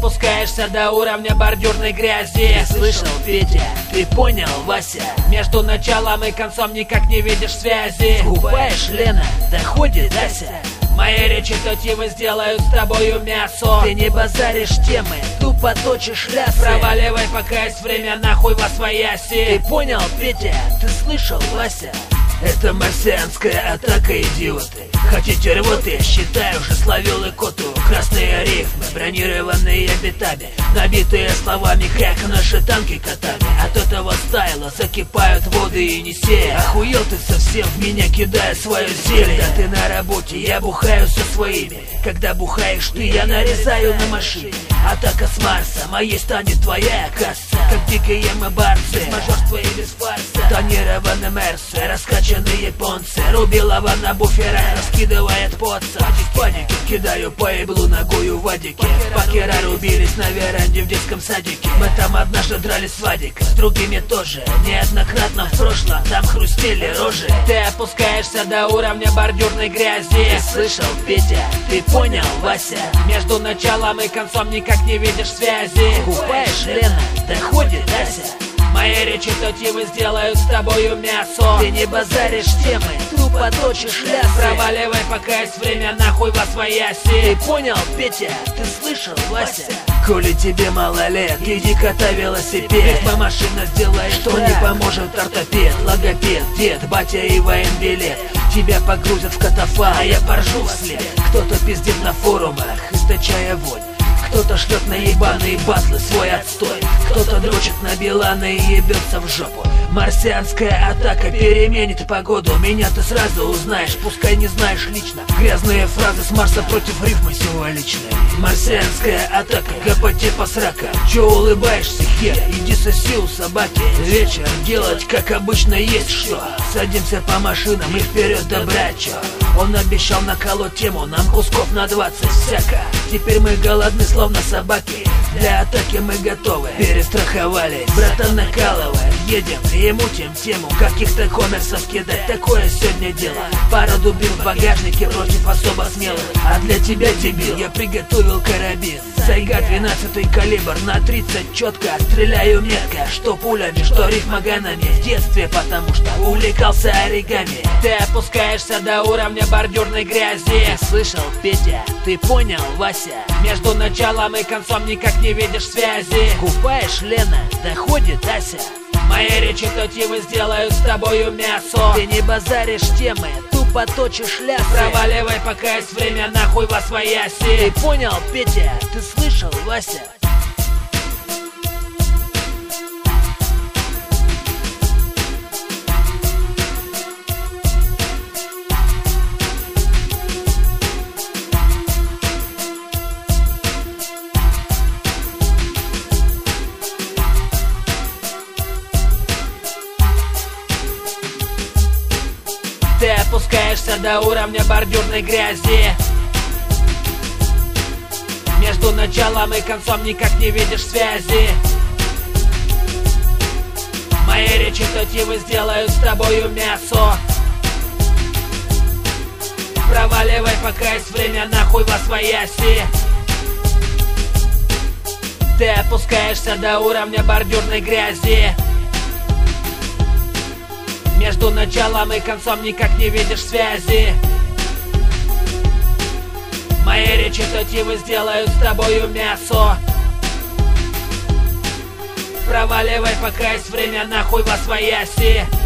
опускаешься до уровня бордюрной грязи. Ты слышал, Петя? Ты понял, Вася? Между началом и концом никак не видишь связи. Скупаешь, Лена? Доходит, Ася? Мои речитативы сделают с тобою мясо. Ты не базаришь темы, тупо точишь лясы. Проваливай, пока есть время, нахуй восвояси. Ты понял, Петя? Ты слышал, Вася? Это марсианская атака, идиоты. Хотите рвоты? Считай, уже словил икоту. Красные рифмы, бронированные битами, набитые словами, как наши танки котами. От этого стайла закипают воды и Енисея. Охуел ты совсем, в меня кидая свое зелье. Когда ты на работе, я бухаю со своими. Когда бухаешь ты, я нарезаю на машине. Атака с Марса, моей станет твоя касса. Как дикие мы барсы, без мажорства и без фарса. Тонированные мерсы, раскачанные японцы. Рубилова на буферах раскидывает поца. В панике кидаю по еблу ногою в вадике. Покера рубились на веранде в детском садике. Мы там однажды дрались с Вадиком, с другими тоже. Неоднократно в прошлом там хрустели рожи. Ты опускаешься до уровня бордюрной грязи. Ты слышал, Петя? Ты понял, Вася? Между началом и концом никак не видишь связи. Купаешь, Лена? Доходит, Ася? Мои речитативы сделают с тобою мясо. Ты не базаришь темы, тупо точишь лясы. Проваливай, пока есть время, нахуй восвояси. Ты понял, Петя? Ты слышал, Вася? Коли тебе мало лет, иди катай велосипед. Ведь машина сделает, что не поможет ортопед, логопед, дед, батя и военбилет. Тебя погрузят в катафалк, а я поржу вслед. Кто-то пиздит на форумах, источая вонь. Кто-то шлет на ебаные батлы свой отстой. Кто-то дрочит на Билана и ебется в жопу. Марсианская атака переменит погоду. Меня ты сразу узнаешь, пускай не знаешь лично. Грязные фразы с Марса против рифмы символичные. Марсианская атака, ГПТ по срака. Чё улыбаешься, хер? Иди соси у собаки. Вечер делать, как обычно, есть что. Садимся по машинам и вперед до брача. Он обещал наколоть тему, нам кусков на 20 всяко. Теперь мы голодны, словно собаки. Для атаки мы готовы, перестраховались. Братан накалывает, едем и мутим тему. Каких-то коммерсов кидать, такое сегодня дело. Пару дубин в багажнике против особо смелых. А для тебя, дебил, я приготовил карабин. Сайга 12-й калибр на 30 четко. Стреляю метко, что пулями, что рифмоганами. В детстве, потому что увлекался оригами. Ты опускаешься до уровня бордюрной грязи. Ты слышал, Петя? Ты понял, Вася? Между началом и концом никак не видишь связи. Купаешь, Лена? Доходит, Ася? Мои речитативы сделают с тобою мясо. Ты не базаришь темы, тупо точишь лясы. Проваливай, пока есть время, нахуй восвояси. Ты понял, Петя? Ты слышал, Вася? Ты опускаешься до уровня бордюрной грязи. Между началом и концом никак не видишь связи. Мои речитативы сделают с тобою мясо. Проваливай, пока есть время, нахуй восвояси. Ты опускаешься до уровня бордюрной грязи. Между началом и концом никак не видишь связи. Мои речитативы сделают с тобою мясо. Проваливай, пока есть время, нахуй восвояси.